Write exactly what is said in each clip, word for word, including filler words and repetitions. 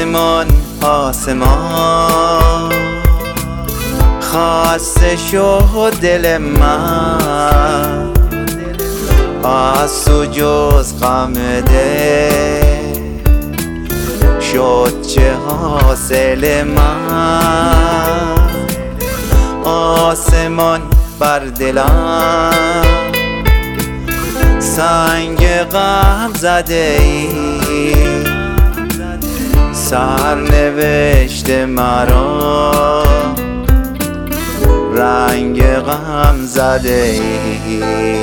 آسمان آسمان خسته شد دل من، از تو جز غم دل شد چه حاصل من. آسمان بر دلم سنگ غم زده ای، سرنوشت مرا رنگ غم زده ای.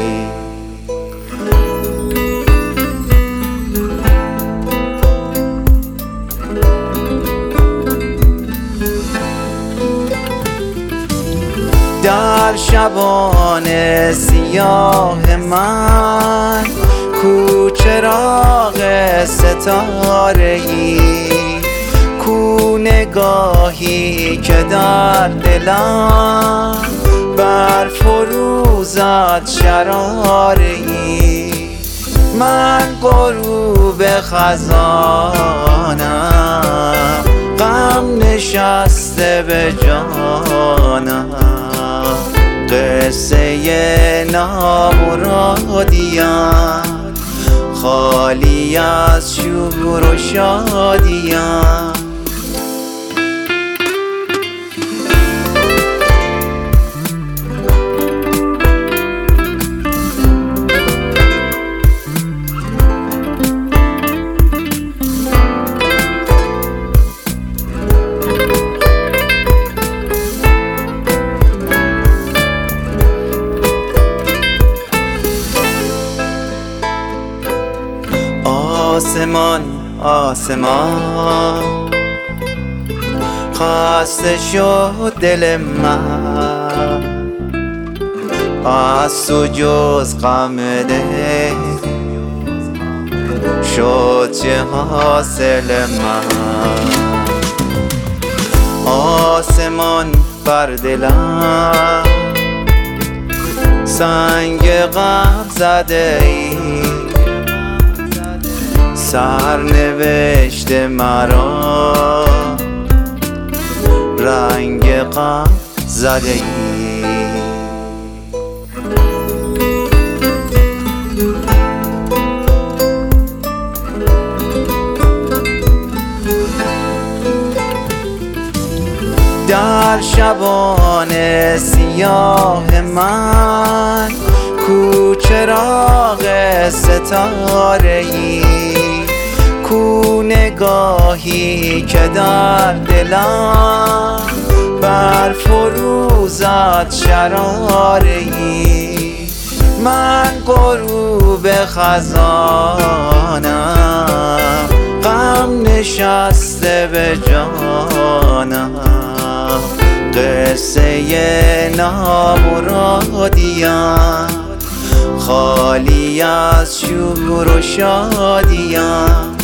در شبان سیاه من کو چراغ ستاره ای، کو نگاهی که در دلم بر فروزد شراره ای. من غروب خزانم، غم نشسته به جانم، قصه نامرادیم خالی از شور و شادیم. آسمان آسمان خسته شد دل من، از تو جز غم دل شد چه حاصل من. آسمان بر دلم سنگ غم زده ای، سرنوشت مرا رنگ غم زده ای. در شبان سیاه من کو چراغ ستاره ای، کو نگاهی که در دلم بر فروزد شراره ای. من غروب خزانم، غم نشسته به جانم، قصه نامرادیم خالی از شور و شادیم،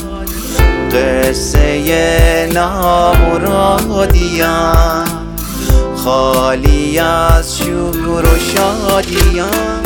قصه نامرادیم خالی از شور و شادیم.